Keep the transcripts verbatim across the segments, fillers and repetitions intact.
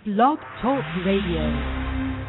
Blog Talk Radio.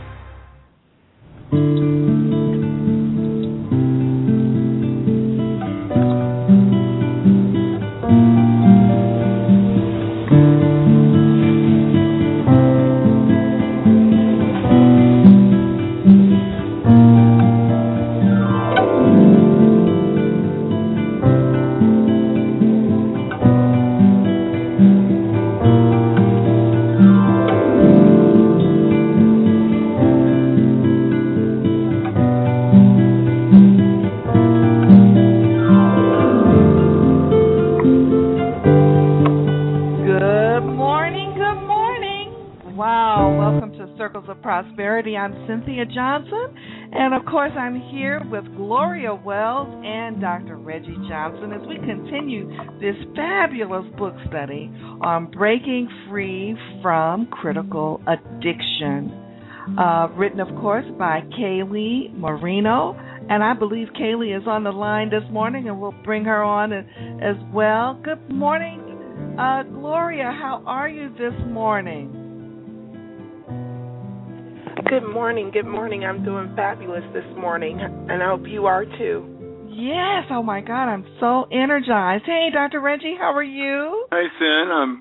I'm Cynthia Johnson, and of course I'm here with Gloria Wells and Doctor Reggie Johnson as we continue this fabulous book study on breaking free from critical addiction, uh, written of course by Kaylee Marino, and I believe Kaylee is on the line this morning, and we'll bring her on as well. Good morning, uh, Gloria. How are you this morning? Good morning, good morning. I'm doing fabulous this morning, and I hope you are too. Yes, oh my God, I'm so energized. Hey, Doctor Reggie, how are you? Hey, Cyn, I'm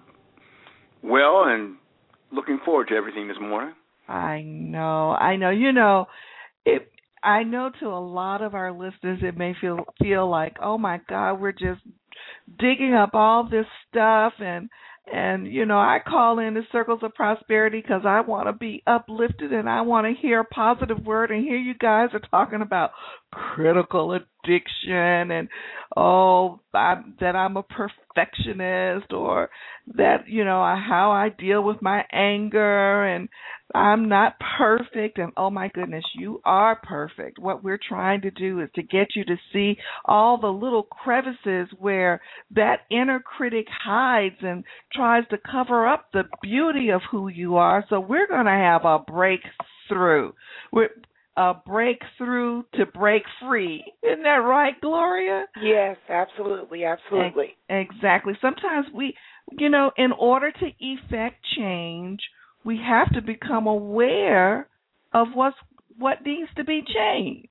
well and looking forward to everything this morning. I know, I know. You know, it. I know to a lot of our listeners it may feel feel like, oh my God, we're just digging up all this stuff and And, you know, I call in the Circles of Prosperity because I want to be uplifted and I want to hear a positive word. And here you guys are talking about critical addiction and, oh, I'm, that I'm a perfectionist, or that, you know, how I deal with my anger, and I'm not perfect. And, oh, my goodness, you are perfect. What we're trying to do is to get you to see all the little crevices where that inner critic hides and tries to cover up the beauty of who you are. So we're going to have a breakthrough. We're a breakthrough to break free. Isn't that right, Gloria? Yes, absolutely, absolutely. Exactly. Sometimes we, you know, in order to effect change, we have to become aware of what's what needs to be changed.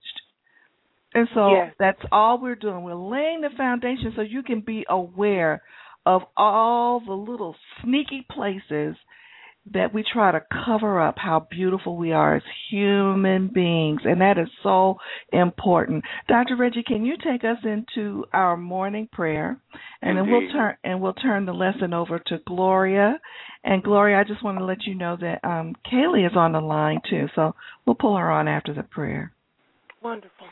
And so yes. That's all we're doing. We're laying the foundation so you can be aware of all the little sneaky places that we try to cover up how beautiful we are as human beings. And that is so important. Doctor Reggie, can you take us into our morning prayer? And Indeed. then we'll turn and we'll turn the lesson over to Gloria. And Gloria, I just want to let you know that um, Kaylee is on the line too. So we'll pull her on after the prayer. Wonderful.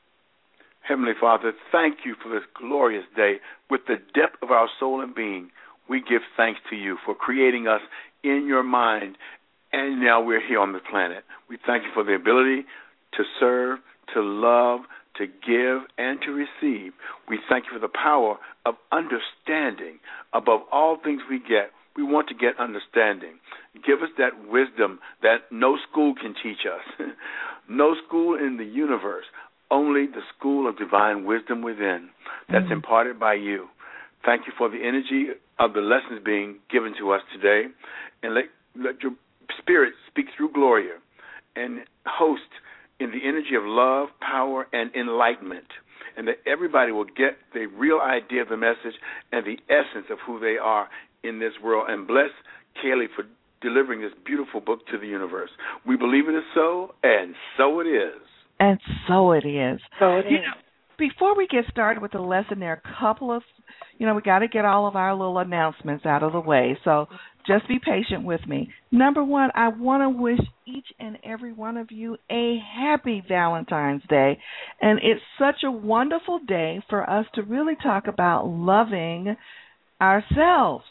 Heavenly Father, thank you for this glorious day. With the depth of our soul and being, we give thanks to you for creating us in your mind, and now we're here on the planet. We thank you for the ability to serve, to love, to give, and to receive. We thank you for the power of understanding. Above all things we get, we want to get understanding. Give us that wisdom that no school can teach us. No school in the universe. Only the school of divine wisdom within that's mm-hmm. imparted by you. Thank you for the energy of the lessons being given to us today. And let, let your spirit speak through Gloria and host in the energy of love, power, and enlightenment. And that everybody will get the real idea of the message and the essence of who they are in this world. And bless Kaylee for delivering this beautiful book to the universe. We believe it is so, and so it is. And so it is. So it you is. Know, before we get started with the lesson, there are a couple of, you know, we got to get all of our little announcements out of the way. So just be patient with me. Number one, I want to wish each and every one of you a happy Valentine's Day. And it's such a wonderful day for us to really talk about loving ourselves.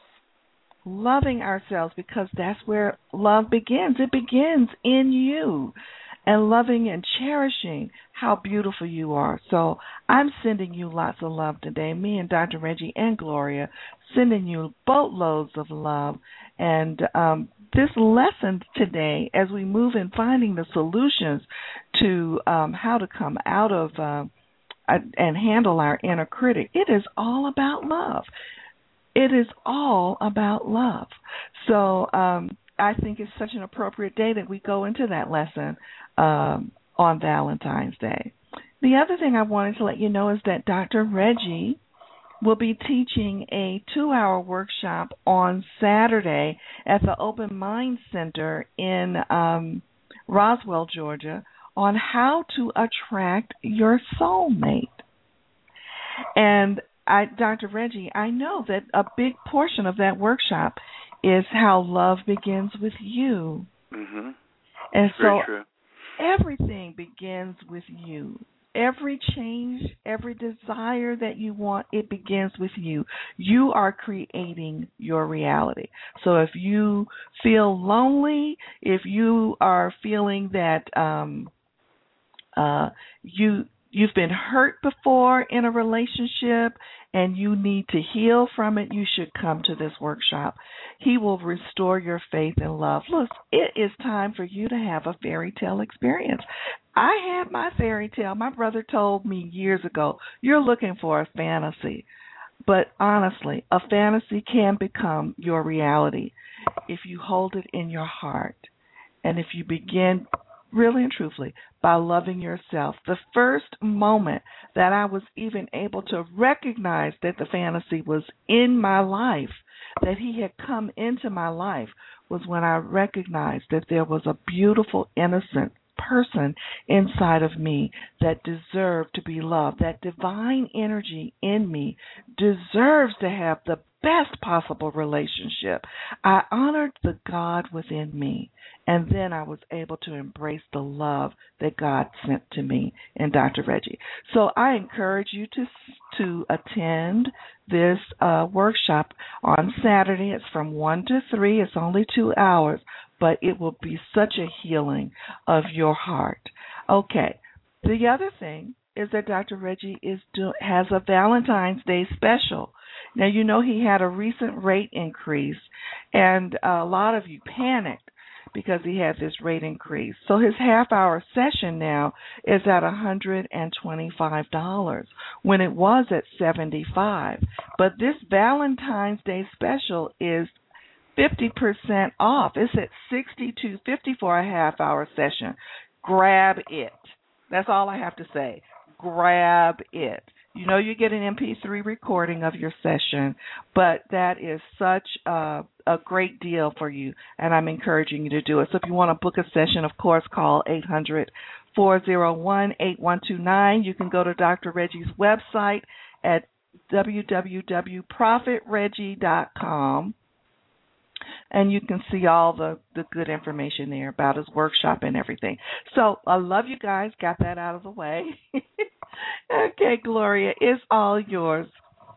Loving ourselves, because that's where love begins. It begins in you. And loving and cherishing how beautiful you are. So I'm sending you lots of love today. Me and Doctor Reggie and Gloria sending you boatloads of love. And um, this lesson today, as we move in finding the solutions to um, how to come out of uh, and handle our inner critic, it is all about love. It is all about love. So um, I think it's such an appropriate day that we go into that lesson um, on Valentine's Day. The other thing I wanted to let you know is that Doctor Reggie will be teaching a two-hour workshop on Saturday at the Open Mind Center in um, Roswell, Georgia, on how to attract your soulmate. And I, Doctor Reggie, I know that a big portion of that workshop is how love begins with you. Mm-hmm. And Very so true. everything begins with you. Every change, every desire that you want, it begins with you. You are creating your reality. So if you feel lonely, if you are feeling that um, uh, you you've been hurt before in a relationship and you need to heal from it, you should come to this workshop. He will restore your faith and love. Look, it is time for you to have a fairy tale experience. I had my fairy tale. My brother told me years ago, you're looking for a fantasy. But honestly, a fantasy can become your reality if you hold it in your heart and if you begin really and truthfully by loving yourself. The first moment that I was even able to recognize that the fantasy was in my life, that he had come into my life, was when I recognized that there was a beautiful, innocent person inside of me that deserved to be loved. That divine energy in me deserves to have the best possible relationship. I honored the God within me, and then I was able to embrace the love that God sent to me in Doctor Reggie. So I encourage you to to attend this uh, workshop on Saturday. It's from one to three. It's only two hours, but it will be such a healing of your heart. Okay. The other thing is that Doctor Reggie is do, has a Valentine's Day special. Now, you know he had a recent rate increase, and a lot of you panicked because he had this rate increase. So his half-hour session now is at one hundred twenty-five dollars when it was at seventy-five dollars. But this Valentine's Day special is fifty percent off. It's at sixty-two fifty for a half-hour session. Grab it. That's all I have to say. Grab it. You know you get an M P three recording of your session, but that is such a, a great deal for you, and I'm encouraging you to do it. So if you want to book a session, of course, call eight hundred, four oh one, eight one two nine. You can go to Doctor Reggie's website at w w w dot prophet reggie dot com. And you can see all the, the good information there about his workshop and everything. So I love you guys. Got that out of the way. Okay, Gloria, it's all yours.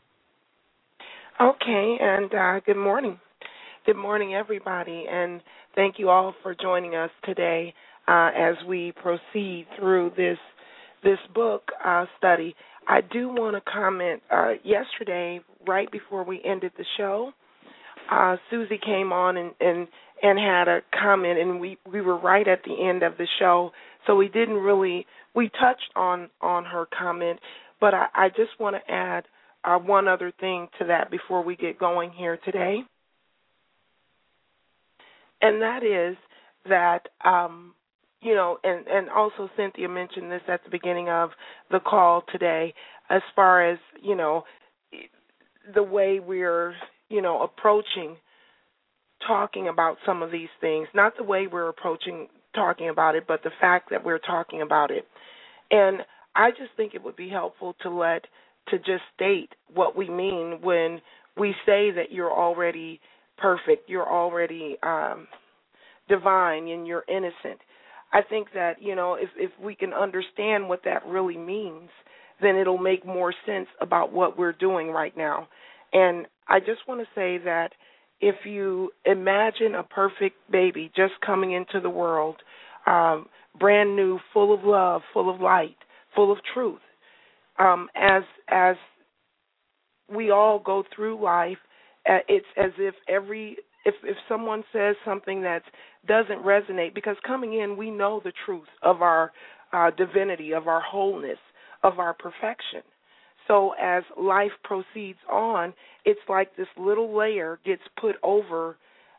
Okay, and uh, good morning. Good morning, everybody, and thank you all for joining us today uh, as we proceed through this this book uh, study. I do want to comment. Uh, yesterday, right before we ended the show, Uh, Susie came on and, and, and had a comment, and we, we were right at the end of the show, so we didn't really, we touched on, on her comment, but I, I just want to add uh, one other thing to that before we get going here today, and that is that, um, you know, and, and also Cynthia mentioned this at the beginning of the call today, as far as, you know, the way we're, you know, approaching talking about some of these things, not the way we're approaching talking about it, but the fact that we're talking about it. And I just think it would be helpful to let, to just state what we mean when we say that you're already perfect, you're already um, divine, and you're innocent. I think that, you know, if, if we can understand what that really means, then it'll make more sense about what we're doing right now. And I just want to say that if you imagine a perfect baby just coming into the world, um, brand new, full of love, full of light, full of truth, um, as as we all go through life, uh, it's as if every if if someone says something that doesn't resonate, because coming in we know the truth of our uh, divinity, of our wholeness, of our perfection. So as life proceeds on, it's like this little layer gets put over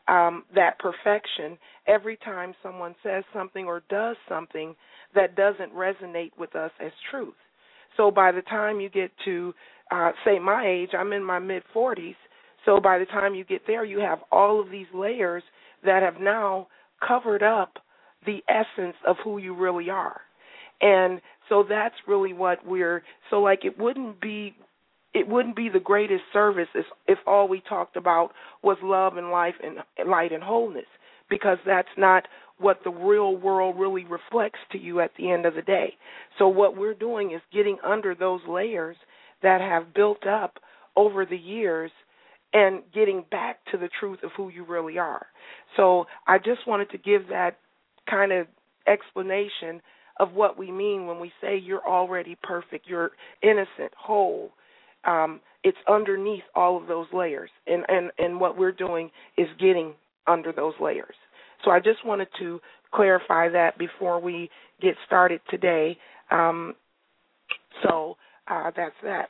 um, that perfection every time someone says something or does something that doesn't resonate with us as truth. So by the time you get to, uh, say, my age, I'm in my mid-forties, so by the time you get there, you have all of these layers that have now covered up the essence of who you really are. And so that's really what we're, so like it wouldn't be, it wouldn't be the greatest service if, if all we talked about was love and life and light and wholeness, because that's not what the real world really reflects to you at the end of the day. So what we're doing is getting under those layers that have built up over the years and getting back to the truth of who you really are. So I just wanted to give that kind of explanation of what we mean when we say you're already perfect, you're innocent, whole. Um, it's underneath all of those layers, and, and, and what we're doing is getting under those layers. So I just wanted to clarify that before we get started today. Um, so uh, that's that.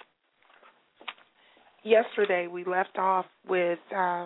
Yesterday we left off with uh,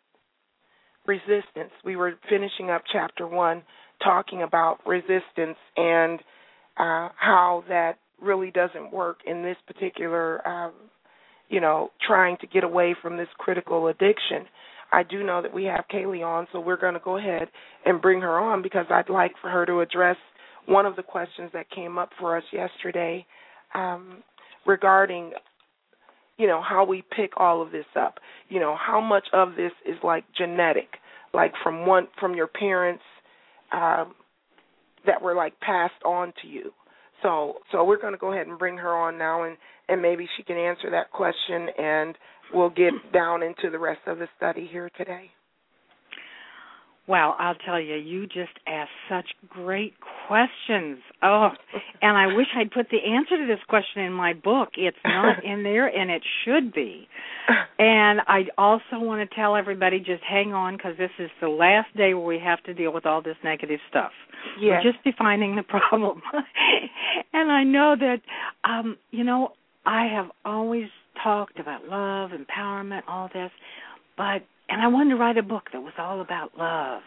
resistance. We were finishing up chapter one, talking about resistance and uh, how that really doesn't work in this particular, uh, you know, trying to get away from this critical addiction. I do know that we have Kaylee on, so we're going to go ahead and bring her on because I'd like for her to address one of the questions that came up for us yesterday um, regarding, you know, how we pick all of this up. You know, how much of this is like genetic, like from one from your parents um, that were like passed on to you. So, so we're going to go ahead and bring her on now, and, and maybe she can answer that question, and we'll get down into the rest of the study here today. Well, I'll tell you, you just asked such great questions. Oh, and I wish I'd put the answer to this question in my book. It's not in there, and it should be. And I also want to tell everybody, just hang on, because this is the last day where we have to deal with all this negative stuff. Yes. We're just defining the problem. And I know that, um, you know, I have always talked about love, empowerment, all this, but and I wanted to write a book that was all about love.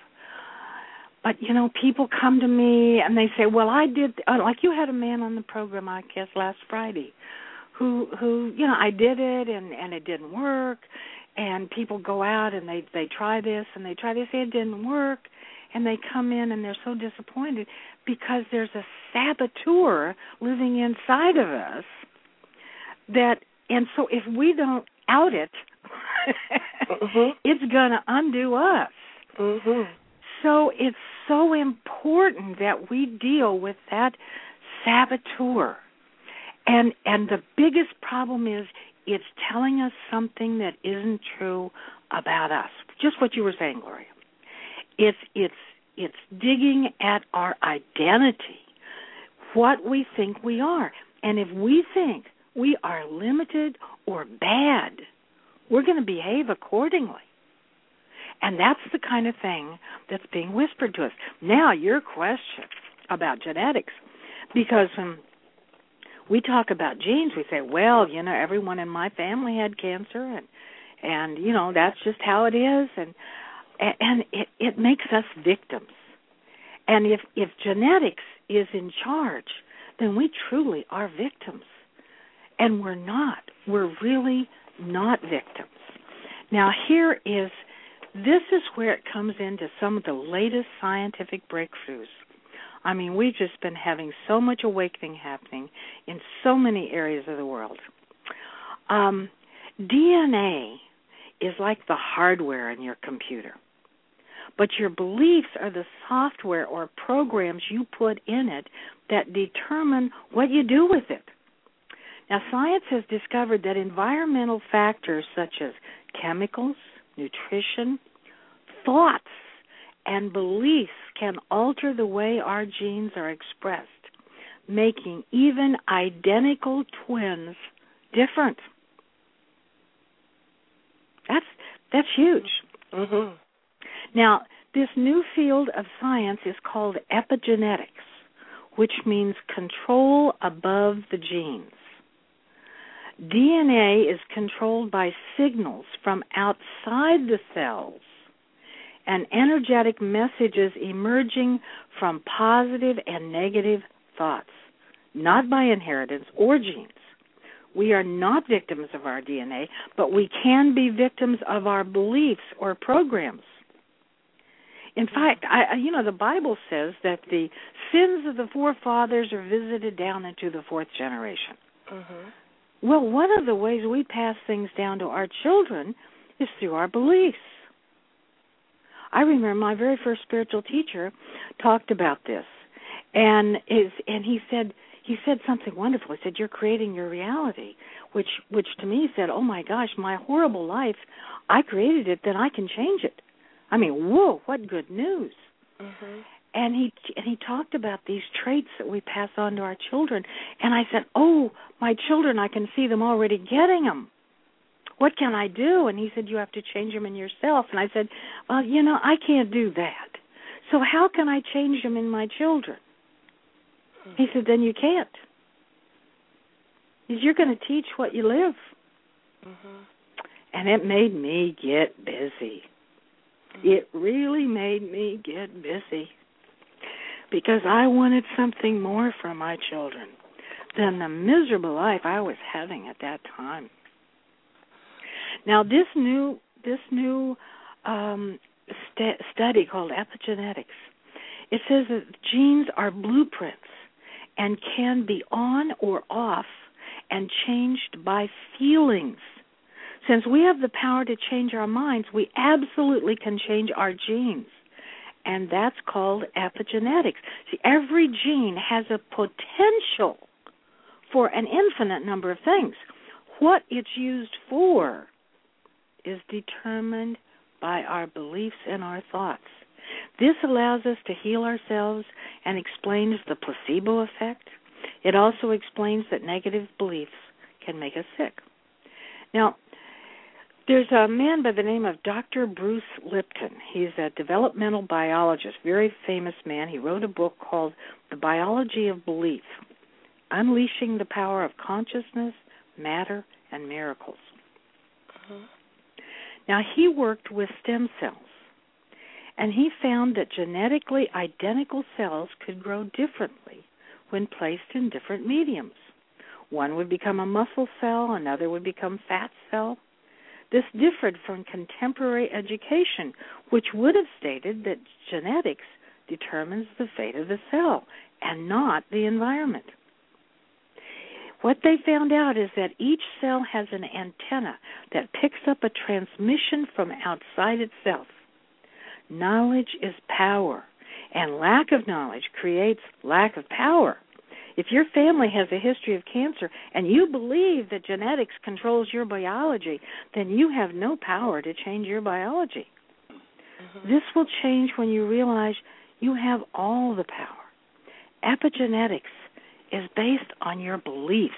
But, you know, people come to me and they say, well, I did, uh, like you had a man on the program, I guess, last Friday, who, who you know, I did it and, and it didn't work. And people go out and they, they try this and they try this, it didn't work. And they come in and they're so disappointed because there's a saboteur living inside of us that, and so if we don't out it, mm-hmm. it's going to undo us. Mm-hmm. So it's so important that we deal with that saboteur. And and the biggest problem is it's telling us something that isn't true about us. Just what you were saying, Gloria. It's it's it's digging at our identity, what we think we are. And if we think we are limited or bad, we're going to behave accordingly. And that's the kind of thing that's being whispered to us. Now, your question about genetics, because when we talk about genes, we say, well, you know, everyone in my family had cancer, and, and you know, that's just how it is, and and it, it makes us victims. And if, if genetics is in charge, then we truly are victims. And we're not. We're really not victims. Now, here is, this is where it comes into some of the latest scientific breakthroughs. I mean, we've just been having so much awakening happening in so many areas of the world. Um, D N A is like the hardware in your computer, but your beliefs are the software or programs you put in it that determine what you do with it. Now, science has discovered that environmental factors such as chemicals, nutrition, thoughts, and beliefs can alter the way our genes are expressed, making even identical twins different. That's that's huge. Mm-hmm. Now, this new field of science is called epigenetics, which means control above the genes. D N A is controlled by signals from outside the cells, and energetic messages emerging from positive and negative thoughts, not by inheritance or genes. We are not victims of our D N A, but we can be victims of our beliefs or programs. In fact, I, you know, the Bible says that the sins of the forefathers are visited down into the fourth generation. Mm-hmm. Well, one of the ways we pass things down to our children is through our beliefs. I remember my very first spiritual teacher talked about this, and is and he said he said something wonderful. He said, "You're creating your reality," which which to me said, "Oh my gosh, my horrible life, I created it, then I can change it." I mean, whoa, what good news. Mm-hmm. And he and he talked about these traits that we pass on to our children. And I said, oh, my children, I can see them already getting them. What can I do? And he said, you have to change them in yourself. And I said, well, you know, I can't do that. So how can I change them in my children? Mm-hmm. He said, then you can't. Because you're going to teach what you live. Mm-hmm. And it made me get busy. It really made me get busy because I wanted something more for my children than the miserable life I was having at that time. Now, this new this new um, st- study called epigenetics, it says that genes are blueprints and can be on or off and changed by feelings. Since we have the power to change our minds, we absolutely can change our genes, and that's called epigenetics. See, every gene has a potential for an infinite number of things. What it's used for is determined by our beliefs and our thoughts. This allows us to heal ourselves and explains the placebo effect. It also explains that negative beliefs can make us sick. Now, there's a man by the name of Doctor Bruce Lipton. He's a developmental biologist, very famous man. He wrote a book called The Biology of Belief, Unleashing the Power of Consciousness, Matter, and Miracles. Uh-huh. Now, he worked with stem cells, and he found that genetically identical cells could grow differently when placed in different mediums. One would become a muscle cell, another would become fat cell. This differed from contemporary education, which would have stated that genetics determines the fate of the cell and not the environment. What they found out is that each cell has an antenna that picks up a transmission from outside itself. Knowledge is power, and lack of knowledge creates lack of power. If your family has a history of cancer and you believe that genetics controls your biology, then you have no power to change your biology. Mm-hmm. This will change when you realize you have all the power. Epigenetics is based on your beliefs.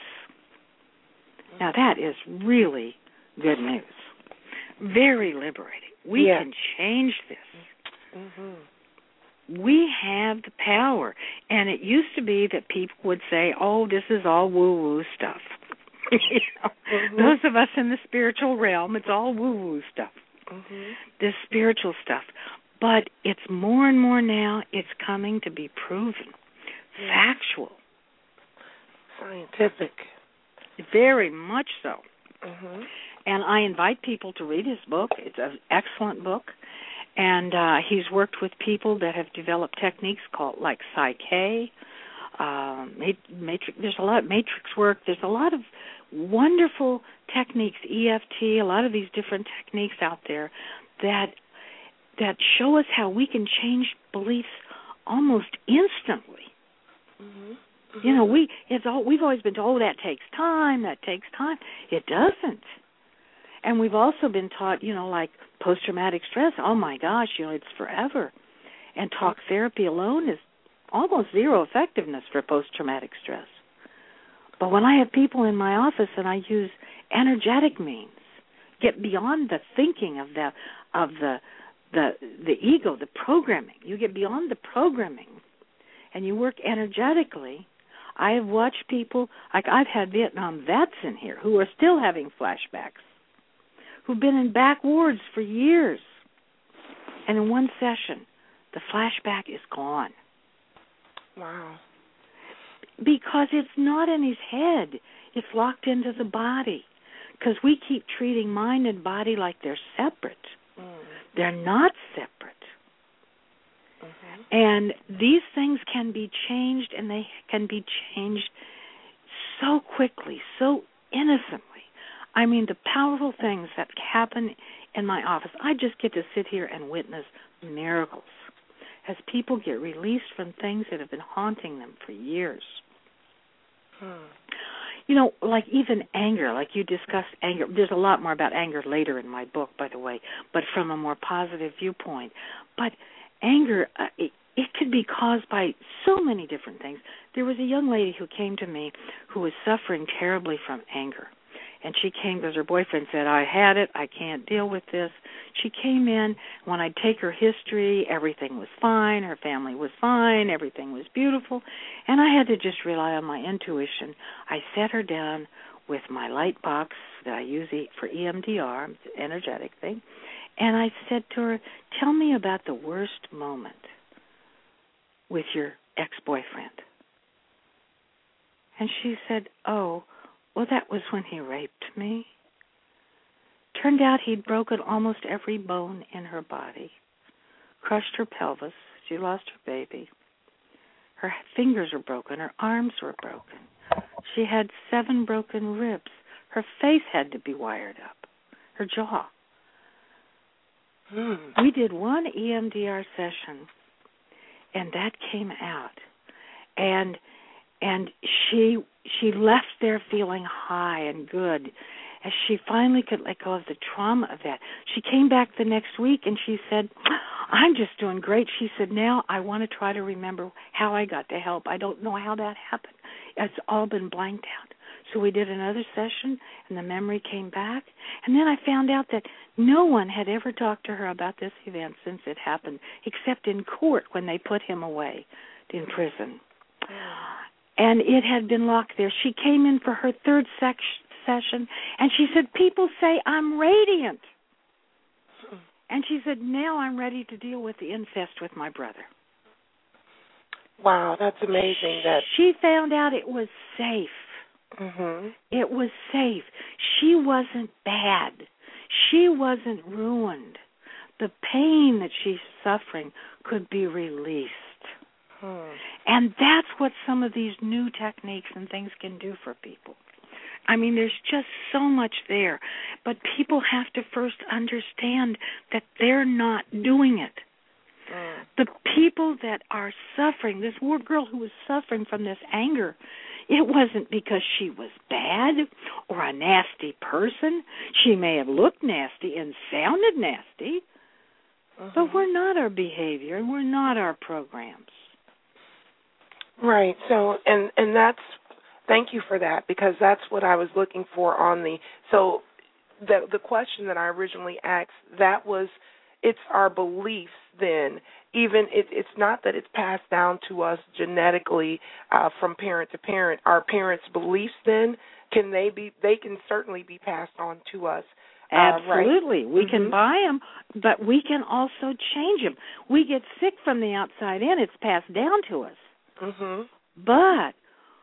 Now, that is really good news. Very liberating. We yeah. can change this. Mm-hmm. We have the power. And it used to be that people would say, oh, this is all woo-woo stuff. you know, mm-hmm. Those of us in the spiritual realm, it's all woo-woo stuff, mm-hmm. this spiritual stuff. But it's more and more now, it's coming to be proven, yeah. factual. Scientific. Very much so. Mm-hmm. And I invite people to read his book. It's an excellent book. And uh, he's worked with people that have developed techniques called like Psyche. Um, matrix, there's a lot of matrix work. There's a lot of wonderful techniques, E F T, a lot of these different techniques out there that that show us how we can change beliefs almost instantly. Mm-hmm. Mm-hmm. You know, we it's all we've always been told, oh, that takes time, that takes time. It doesn't. And we've also been taught, you know, like post-traumatic stress, oh, my gosh, you know, it's forever. And talk therapy alone is almost zero effectiveness for post-traumatic stress. But when I have people in my office and I use energetic means, get beyond the thinking of the of the the the ego, the programming. You get beyond the programming and you work energetically. I have watched people, like I've had Vietnam vets in here who are still having flashbacks, who've been in back wards for years. And in one session, the flashback is gone. Wow. Because it's not in his head. It's locked into the body. Because we keep treating mind and body like they're separate. Mm. They're not separate. Mm-hmm. And these things can be changed, and they can be changed so quickly, so innocently. I mean, the powerful things that happen in my office, I just get to sit here and witness miracles as people get released from things that have been haunting them for years. Hmm. You know, like even anger, like you discussed anger. There's a lot more about anger later in my book, by the way, but from a more positive viewpoint. But anger, uh, it, it could be caused by so many different things. There was a young lady who came to me who was suffering terribly from anger. And she came because her boyfriend said, I had it, I can't deal with this. She came in. When I'd take her history, everything was fine, her family was fine, everything was beautiful. And I had to just rely on my intuition. I sat her down with my light box that I use for E M D R, energetic thing, and I said to her, tell me about the worst moment with your ex-boyfriend. And she said, oh, well, that was when he raped me. Turned out he'd broken almost every bone in her body, crushed her pelvis. She lost her baby. Her fingers were broken. Her arms were broken. She had seven broken ribs. Her face had to be wired up, her jaw. Hmm. We did one E M D R session, and that came out. And and she she left there feeling high and good as she finally could let go of the trauma of that. She came back the next week and she said, I'm just doing great. She said, now I want to try to remember how I got to help. I don't know how that happened. It's all been blanked out. So we did another session, and the memory came back. And then I found out that no one had ever talked to her about this event since it happened, except in court when they put him away in prison. And it had been locked there. She came in for her third sec- session, and she said, people say I'm radiant. And she said, now I'm ready to deal with the incest with my brother. Wow, that's amazing. That she found out it was safe. Mm-hmm. It was safe. She wasn't bad. She wasn't ruined. The pain that she's suffering could be released. Hmm. And that's what some of these new techniques and things can do for people. I mean, there's just so much there. But people have to first understand that they're not doing it. Mm. The people that are suffering, this poor girl who was suffering from this anger, it wasn't because she was bad or a nasty person. She may have looked nasty and sounded nasty, mm-hmm. but we're not our behavior and we're not our programs. Right. So, and, and that's, thank you for that, because that's what I was looking for on the, so the the question that I originally asked, that was, it's our beliefs then, even, it, it's not that it's passed down to us genetically uh, from parent to parent. Our parents' beliefs then, can they be, they can certainly be passed on to us. Absolutely. Uh, right? We mm-hmm. can buy them, but we can also change them. We get sick from the outside in. It's passed down to us. Mm-hmm. But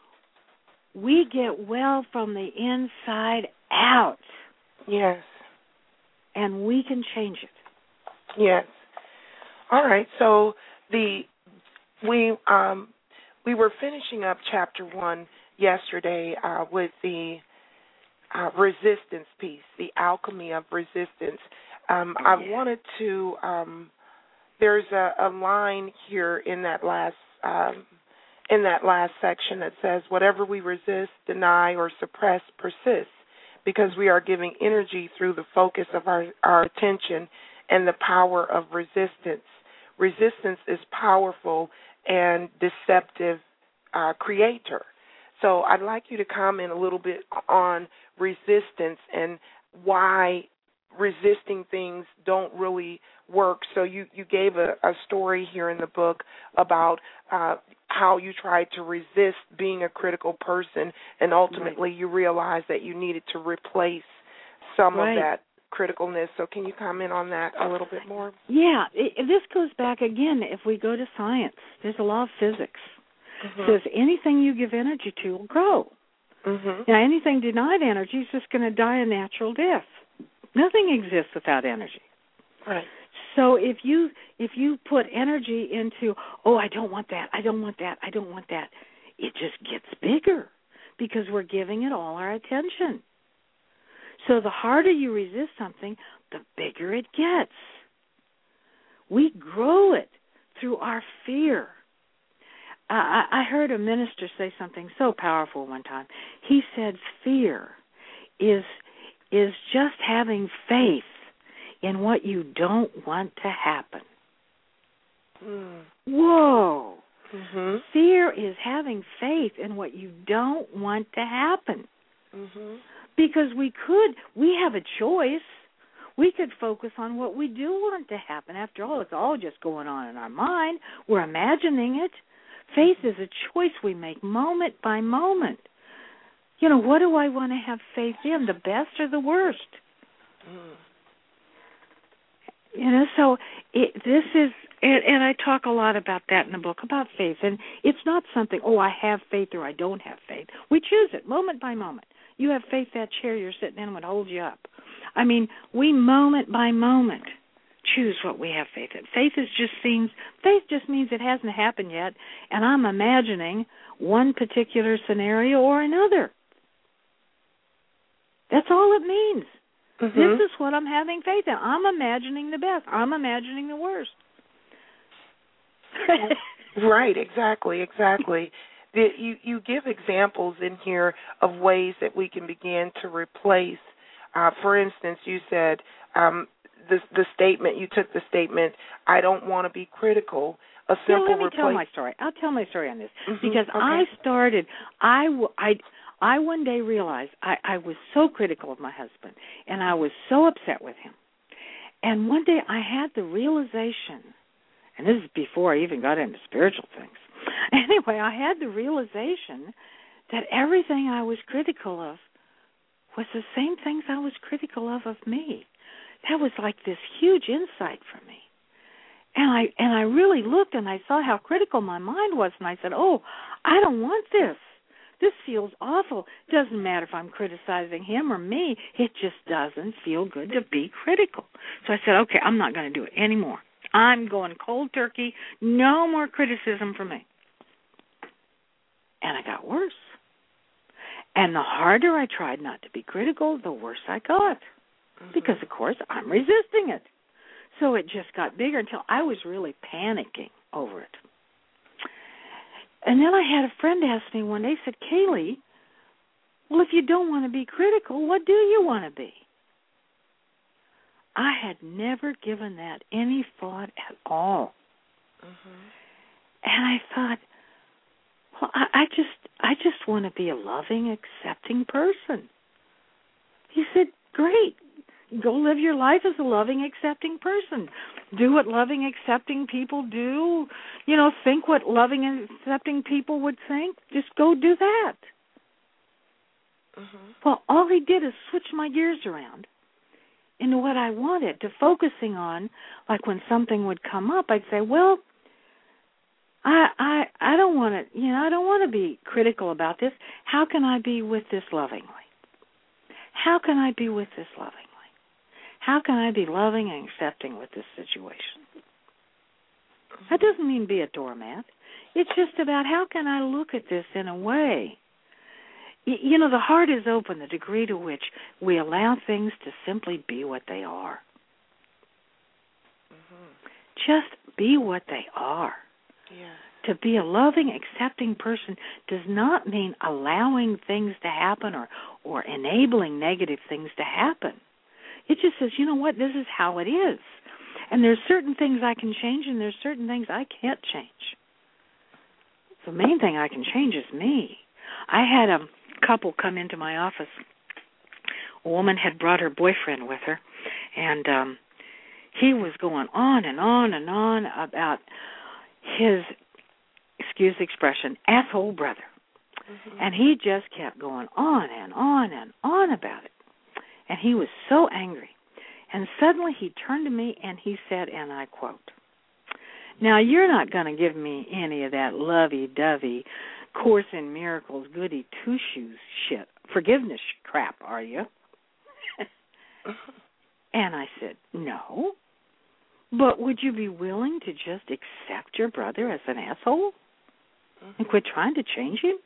we get well from the inside out. Yes. And we can change it. Yes. All right. So the we um, we were finishing up chapter one yesterday uh, with the uh, resistance piece, the alchemy of resistance. Um, I wanted to. Um, there's a, a line here in that last. Um, in that last section that says, whatever we resist, deny, or suppress persists because we are giving energy through the focus of our, our attention and the power of resistance. Resistance is powerful and deceptive uh, creator. So I'd like you to comment a little bit on resistance and why resisting things don't really work. So you, you gave a, a story here in the book about uh, how you tried to resist being a critical person, and ultimately right. you realized that you needed to replace some right. of that criticalness. So can you comment on that a little bit more? Yeah, it, this goes back again. If we go to science, there's a law of physics. Mm-hmm. It says anything you give energy to will grow. Mm-hmm. Now, anything denied energy is just going to die a natural death. Nothing exists without energy. Right. So if you if you put energy into, oh, I don't want that, I don't want that, I don't want that, it just gets bigger because we're giving it all our attention. So the harder you resist something, the bigger it gets. We grow it through our fear. Uh, I, I heard a minister say something so powerful one time. He said fear is is just having faith in what you don't want to happen. Mm. Whoa. Mm-hmm. Fear is having faith in what you don't want to happen. Mm-hmm. Because we could, we have a choice. We could focus on what we do want to happen. After all, it's all just going on in our mind. We're imagining it. Faith is a choice we make moment by moment. You know, what do I want to have faith in, the best or the worst? Mm. You know, so it, this is, and, and I talk a lot about that in the book, about faith. And it's not something, oh, I have faith or I don't have faith. We choose it moment by moment. You have faith that chair you're sitting in would hold you up. I mean, we moment by moment choose what we have faith in. Faith is just seems, faith just means it hasn't happened yet, and I'm imagining one particular scenario or another. That's all it means. Mm-hmm. This is what I'm having faith in. I'm imagining the best. I'm imagining the worst. Right, exactly, exactly. The, you, you give examples in here of ways that we can begin to replace. Uh, for instance, you said um, the, the statement, you took the statement, I don't want to be critical. A simple yeah, let me replace- tell my story. I'll tell my story on this. Mm-hmm. Because okay. I started, I, I, I one day realized I, I was so critical of my husband, and I was so upset with him. And one day I had the realization, and this is before I even got into spiritual things. Anyway, I had the realization that everything I was critical of was the same things I was critical of of me. That was like this huge insight for me. And I and I really looked and I saw how critical my mind was, and I said, oh, I don't want this. This feels awful. It doesn't matter if I'm criticizing him or me. It just doesn't feel good to be critical. So I said, okay, I'm not going to do it anymore. I'm going cold turkey. No more criticism from me. And I got worse. And the harder I tried not to be critical, the worse I got. Mm-hmm. Because, of course, I'm resisting it. So it just got bigger until I was really panicking over it. And then I had a friend ask me one day, said, Kaylee, well, if you don't want to be critical, what do you want to be? I had never given that any thought at all. Mm-hmm. And I thought, well, I, I just I just want to be a loving, accepting person. He said, great. Go live your life as a loving, accepting person. Do what loving, accepting people do. You know, think what loving and accepting people would think. Just go do that. Mm-hmm. Well, all he did is switch my gears around into what I wanted, to focusing on, like when something would come up, I'd say, well, I I I don't want to, you know, I don't want to be critical about this. How can I be with this lovingly? How can I be with this lovingly? How can I be loving and accepting with this situation? That doesn't mean be a doormat. It's just about how can I look at this in a way. You know, the heart is open, the degree to which we allow things to simply be what they are. Mm-hmm. Just be what they are. Yeah. To be a loving, accepting person does not mean allowing things to happen or, or enabling negative things to happen. It just says, you know what, this is how it is. And there's certain things I can change and there's certain things I can't change. The main thing I can change is me. I had a couple come into my office. A woman had brought her boyfriend with her, and um, he was going on and on and on about his, excuse the expression, asshole brother. Mm-hmm. And he just kept going on and on and on about it. And he was so angry. And suddenly he turned to me and he said, and I quote, "Now you're not going to give me any of that lovey-dovey Course in Miracles goody two-shoes shit, forgiveness crap, are you?" And I said, "No. But would you be willing to just accept your brother as an asshole and quit trying to change him?"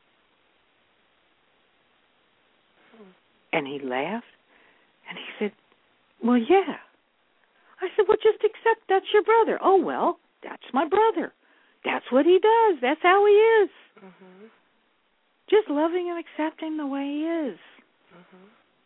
And he laughed, and he said, "Well, yeah." I said, "Well, just accept that's your brother." "Oh, well, that's my brother. That's what he does. That's how he is." Mm-hmm. Just loving and accepting the way he is. Mm-hmm.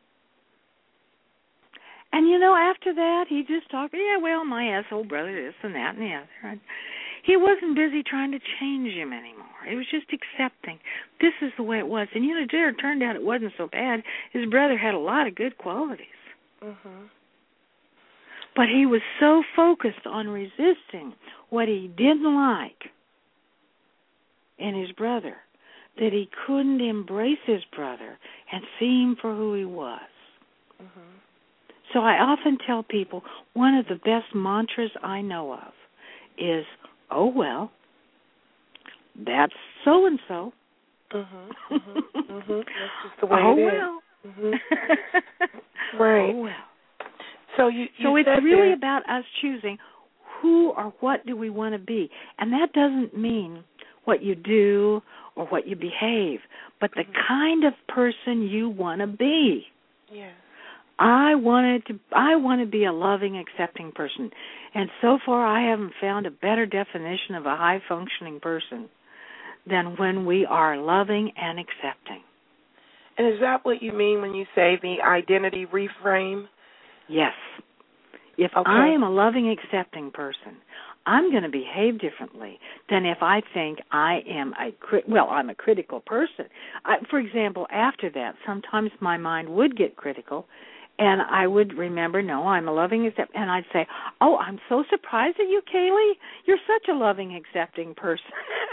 And, you know, after that, he just talked, yeah, well, my asshole brother, this and that and the other. And he wasn't busy trying to change him anymore. He was just accepting. This is the way it was. And, you know, it turned out it wasn't so bad. His brother had a lot of good qualities. Mm-hmm. But he was so focused on resisting what he didn't like in his brother that he couldn't embrace his brother and see him for who he was. Mm-hmm. So I often tell people one of the best mantras I know of is, "Oh, well, that's so-and-so." Mm-hmm, mm-hmm, mm-hmm. That's just the way oh, it well. is. Mm-hmm. Right. Oh, well. So, you, you so it's said really there, about us choosing who or what do we want to be. And that doesn't mean what you do or what you behave, but the mm-hmm. kind of person you want to be. Yeah. I wanted to I want to be a loving, accepting person. And so far I haven't found a better definition of a high-functioning person than when we are loving and accepting. And is that what you mean when you say the identity reframe? Yes. If okay. I am a loving, accepting person, I'm going to behave differently than if I think I am a, cri- well, I'm a critical person. I, for example, after that, sometimes my mind would get critical, and I would remember, no, I'm a loving, accept, and I'd say, "Oh, I'm so surprised at you, Kaylee. You're such a loving, accepting person."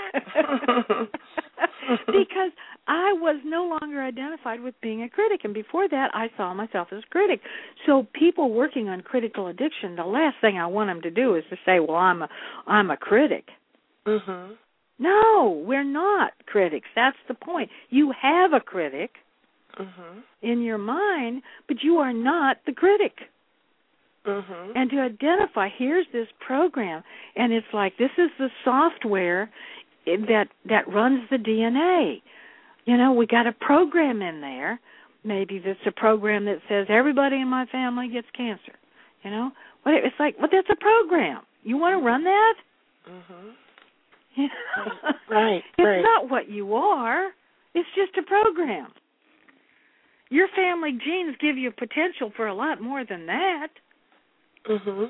Because I was no longer identified with being a critic, and before that, I saw myself as a critic. So people working on critical addiction, the last thing I want them to do is to say, "Well, I'm a, I'm a critic." Mm-hmm. No, we're not critics. That's the point. You have a critic. Mm-hmm. in your mind, but you are not the critic. Mm-hmm. And to identify, here's this program, and it's like this is the software that that runs the D N A. You know, we got a program in there. Maybe that's a program that says everybody in my family gets cancer. You know, but it's like, well, that's a program. You want to run that? Mm-hmm. Yeah. Right. It's right. not what you are. It's just a program. Your family genes give you potential for a lot more than that. Mm-hmm.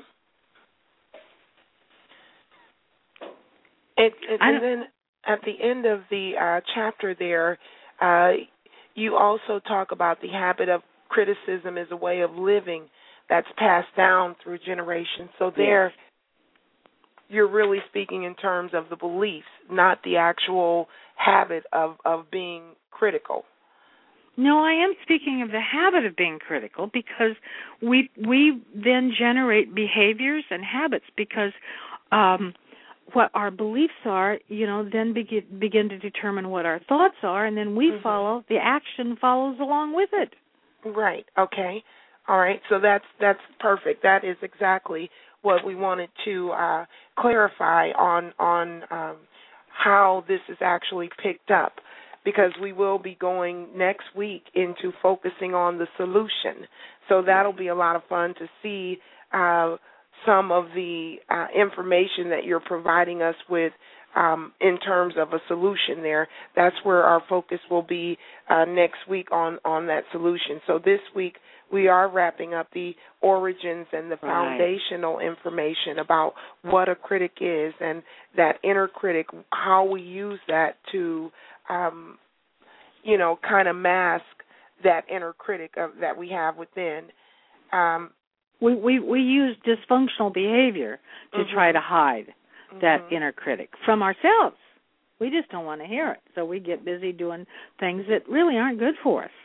It, it, and then at the end of the uh, chapter there, uh, you also talk about the habit of criticism as a way of living that's passed down through generations. So there, yes. You're really speaking in terms of the beliefs, not the actual habit of, of being critical. No, I am speaking of the habit of being critical because we we then generate behaviors and habits because um, what our beliefs are, you know, then begin, begin to determine what our thoughts are, and then we mm-hmm. follow, the action follows along with it. Right, okay. All right, so that's that's perfect. That is exactly what we wanted to uh, clarify on, on um, how this is actually picked up. Because we will be going next week into focusing on the solution. So that'll be a lot of fun to see uh, some of the uh, information that you're providing us with um, in terms of a solution there. That's where our focus will be uh, next week on, on that solution. So this week we are wrapping up the origins and the right. foundational information about what a critic is and that inner critic, how we use that to Um, you know, kind of mask that inner critic of, that we have within. Um, we, we we use dysfunctional behavior to mm-hmm. try to hide mm-hmm. that inner critic from ourselves. We just don't want to hear it, so we get busy doing things that really aren't good for us.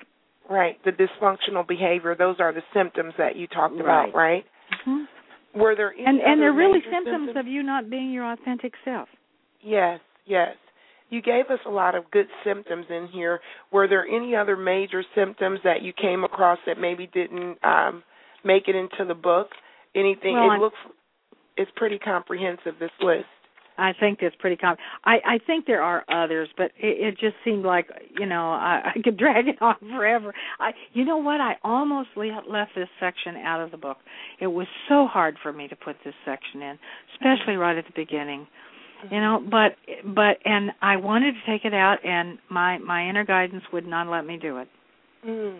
right. The dysfunctional behavior, those are the symptoms that you talked Right. about, right? Mm-hmm. Were there any And, and other they're really major symptoms, symptoms of you not being your authentic self. Yes, yes. You gave us a lot of good symptoms in here. Were there any other major symptoms that you came across that maybe didn't um, make it into the book? Anything? Well, it I'm, looks it's pretty comprehensive, this list. I think that's pretty common. I, I think there are others, but it, it just seemed like, you know, I, I could drag it on forever. I, you know what? I almost le- left this section out of the book. It was so hard for me to put this section in, especially right at the beginning. You know, but but and I wanted to take it out, and my my inner guidance would not let me do it. Mm.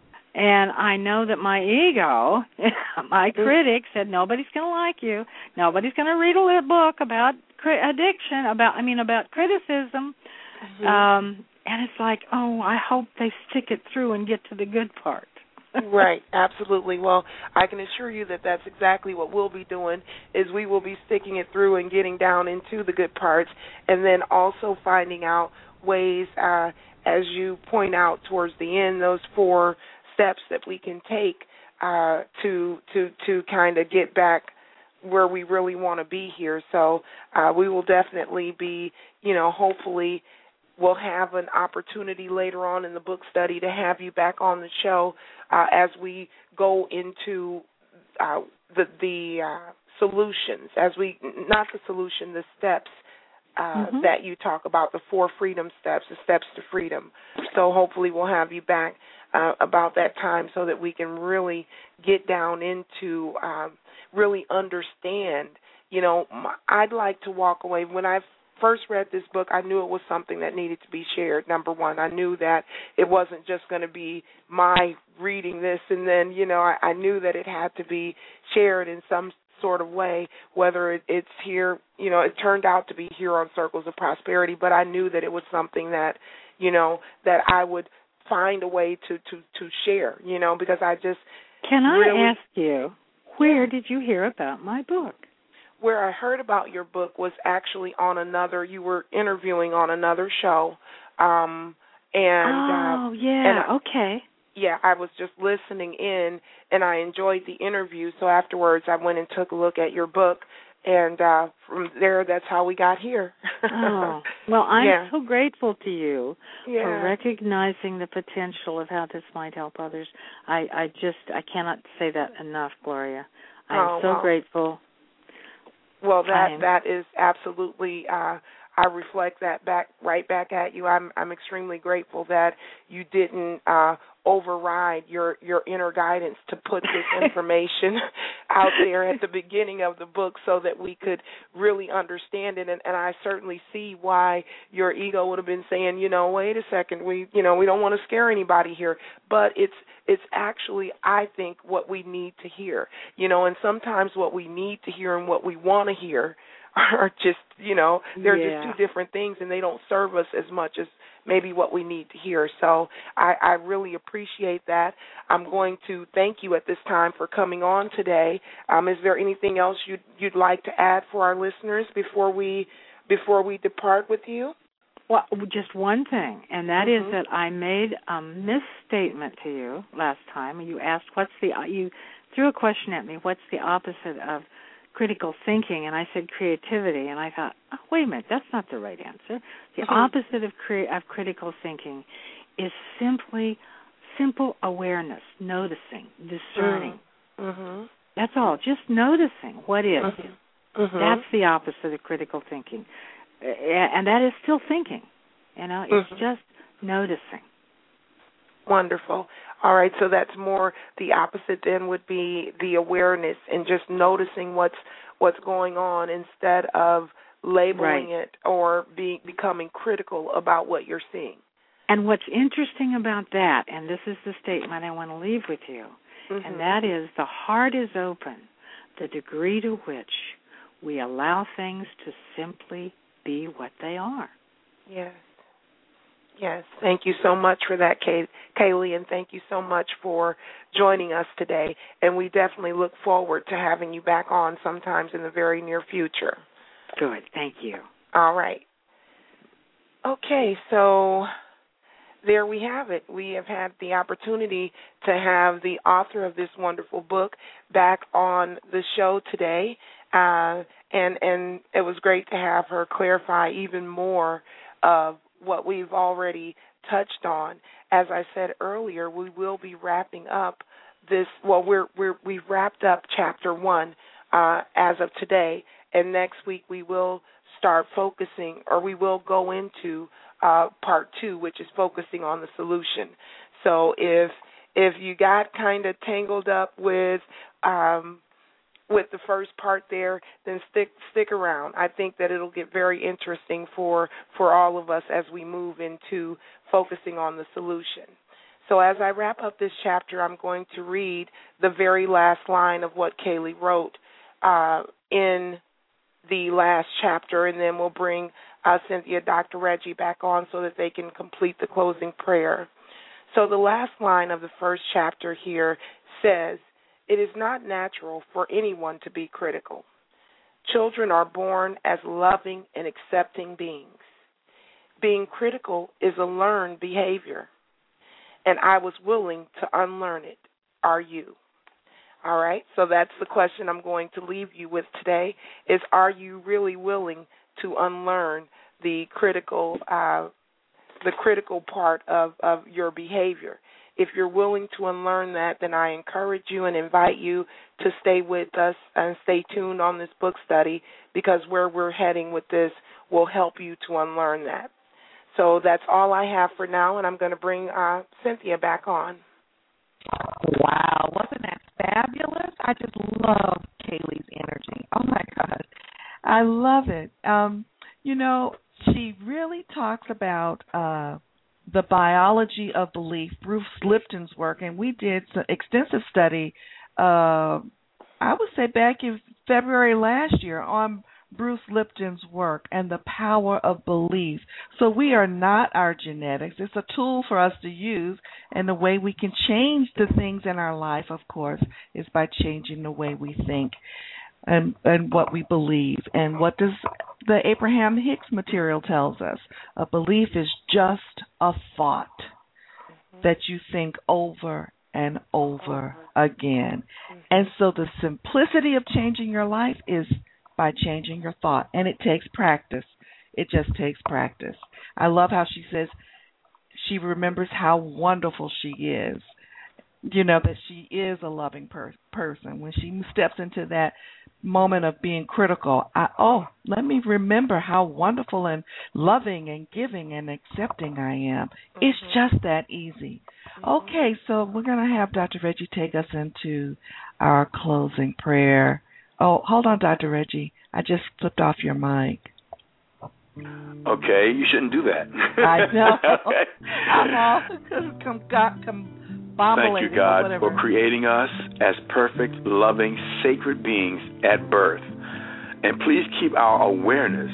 And I know that my ego, my critic, said nobody's going to like you. Nobody's going to read a little book about cri- addiction, about I mean about criticism. Mm-hmm. Um, and it's like, oh, I hope they stick it through and get to the good part. Right, absolutely. Well, I can assure you that that's exactly what we'll be doing, is we will be sticking it through and getting down into the good parts, and then also finding out ways, uh, as you point out towards the end, those four steps that we can take uh, to to to kind of get back where we really want to be here. So uh, we will definitely be, you know, hopefully we'll have an opportunity later on in the book study to have you back on the show uh, as we go into uh, the, the uh, solutions, as we, not the solution, the steps uh, mm-hmm. that you talk about, the four freedom steps, the steps to freedom. So hopefully we'll have you back uh, about that time so that we can really get down into um, really understand. You know, I'd like to walk away. When I've first read this book, I knew it was something that needed to be shared, number one. I knew that it wasn't just going to be my reading this and then, you know, I, I knew that it had to be shared in some sort of way, whether it, it's here, you know, it turned out to be here on Circles of Prosperity, but I knew that it was something that, you know, that I would find a way to, to, to share, you know, because I just Can I really, ask you, where did you hear about my book? Where I heard about your book was actually on another, you were interviewing on another show. Um, and Oh, uh, yeah, and I, okay. Yeah, I was just listening in, and I enjoyed the interview. So afterwards, I went and took a look at your book, and uh, from there, that's how we got here. Oh, well, I'm yeah. so grateful to you yeah. for recognizing the potential of how this might help others. I, I just, I cannot say that enough, Gloria. I'm oh, so well. grateful. Well, that I'm, that is absolutely. Uh, I reflect that back right back at you. I'm I'm extremely grateful that you didn't uh, override your, your inner guidance to put this information out there at the beginning of the book so that we could really understand it. And, and I certainly see why your ego would have been saying, you know, wait a second, we you know we don't want to scare anybody here. But it's it's actually, I think, what we need to hear. You know, and sometimes what we need to hear and what we want to hear are just, you know, they're yeah. just two different things, and they don't serve us as much as maybe what we need to hear. So I, I really appreciate that. I'm going to thank you at this time for coming on today. Um, is there anything else you'd, you'd like to add for our listeners before we before we depart with you? Well, just one thing, and that mm-hmm. is that I made a misstatement to you last time. You asked, what's the, you threw a question at me, what's the opposite of critical thinking, and I said creativity, and I thought, oh, wait a minute, that's not the right answer. The mm-hmm. opposite of, cre- of critical thinking is simply simple awareness, noticing, discerning. Mm-hmm. That's all, just noticing what is. Mm-hmm. Mm-hmm. That's the opposite of critical thinking, and that is still thinking. You know, it's mm-hmm. just noticing. Wonderful. All right, so that's more the opposite then would be the awareness and just noticing what's what's going on instead of labeling right. it or be, becoming critical about what you're seeing. And what's interesting about that, and this is the statement I want to leave with you, mm-hmm. and that is the heart is open, the degree to which we allow things to simply be what they are. Yes. Yes, thank you so much for that, Kay- Kaylee, and thank you so much for joining us today. And we definitely look forward to having you back on sometimes in the very near future. Good, thank you. All right. Okay, so there we have it. We have had the opportunity to have the author of this wonderful book back on the show today, uh, and and it was great to have her clarify even more of what we've already touched on. As I said earlier, we will be wrapping up this. Well, we're we're we've wrapped up chapter one uh, as of today, and next week we will start focusing, or we will go into uh, part two, which is focusing on the solution. So if if you got kind of tangled up with um, with the first part there, then stick stick around. I think that it'll get very interesting for for all of us as we move into focusing on the solution. So as I wrap up this chapter, I'm going to read the very last line of what Kaylee wrote uh, in the last chapter, and then we'll bring uh, Cynthia, Doctor Reggie back on so that they can complete the closing prayer. So the last line of the first chapter here says, "It is not natural for anyone to be critical. Children are born as loving and accepting beings. Being critical is a learned behavior, and I was willing to unlearn it. Are you?" All right, so that's the question I'm going to leave you with today, is are you really willing to unlearn the critical uh, the critical part of, of your behavior? If you're willing to unlearn that, then I encourage you and invite you to stay with us and stay tuned on this book study, because where we're heading with this will help you to unlearn that. So that's all I have for now, and I'm going to bring uh, Cynthia back on. Wow, wasn't that fabulous? I just love Kaylee's energy. Oh, my God. I love it. Um, you know, she really talks about uh, the biology of belief, Bruce Lipton's work, and we did some extensive study, uh, I would say back in February last year, on Bruce Lipton's work and the power of belief. So we are not our genetics. It's a tool for us to use, and the way we can change the things in our life, of course, is by changing the way we think and, and what we believe. And what does the Abraham Hicks material tells us? A belief is just a thought that you think over and over again. And so the simplicity of changing your life is by changing your thought, and it takes practice. It just takes practice. I love how she says she remembers how wonderful she is, you know, that she is a loving per- person. When she steps into that moment of being critical, I, oh, let me remember how wonderful and loving and giving and accepting I am. Mm-hmm. It's just that easy. Mm-hmm. Okay, so we're going to have Doctor Reggie take us into our closing prayer. Oh, hold on, Doctor Reggie. I just flipped off your mic. Okay, you shouldn't do that. I know. Okay. I'm all com- com- com- bombling. Thank you, God, for creating us as perfect, loving, sacred beings at birth. And please keep our awareness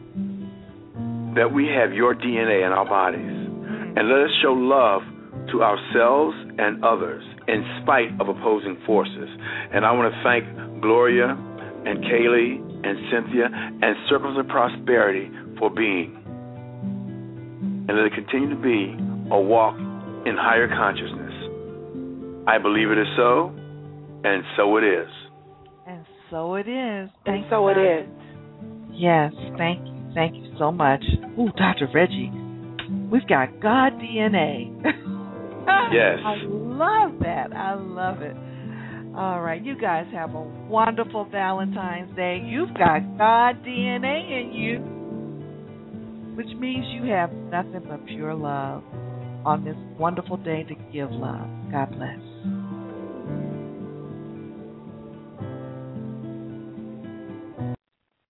that we have your D N A in our bodies. Mm-hmm. And let us show love to ourselves and others in spite of opposing forces. And I want to thank Gloria and Kaylee and Cynthia and Circles of Prosperity for being. And let it continue to be a walk in higher consciousness. I believe it is so, and so it is. And so it is. Thank and so it is. Yes, thank you. Thank you so much. Ooh, Doctor Reggie, we've got God D N A. Yes. I love that. I love it. All right, you guys have a wonderful Valentine's Day. You've got God D N A in you, which means you have nothing but pure love on this wonderful day to give love. God bless.